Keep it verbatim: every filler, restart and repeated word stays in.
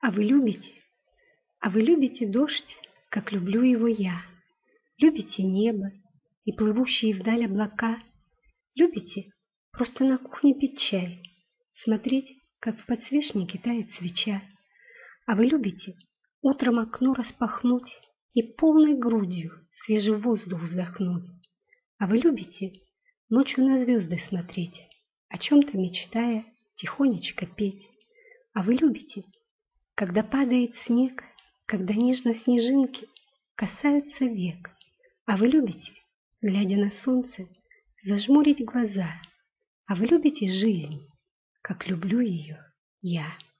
А вы любите? А вы любите дождь, как люблю его я? Любите небо и плывущие вдаль облака? Любите просто на кухне пить чай, смотреть, как в подсвечнике тает свеча? А вы любите утром окно распахнуть и полной грудью свежий воздух вздохнуть? А вы любите ночью на звезды смотреть, о чем-то мечтая, тихонечко петь? А вы любите, когда падает снег, когда нежно снежинки касаются век? А вы любите, глядя на солнце, зажмурить глаза? А вы любите жизнь, как люблю ее я?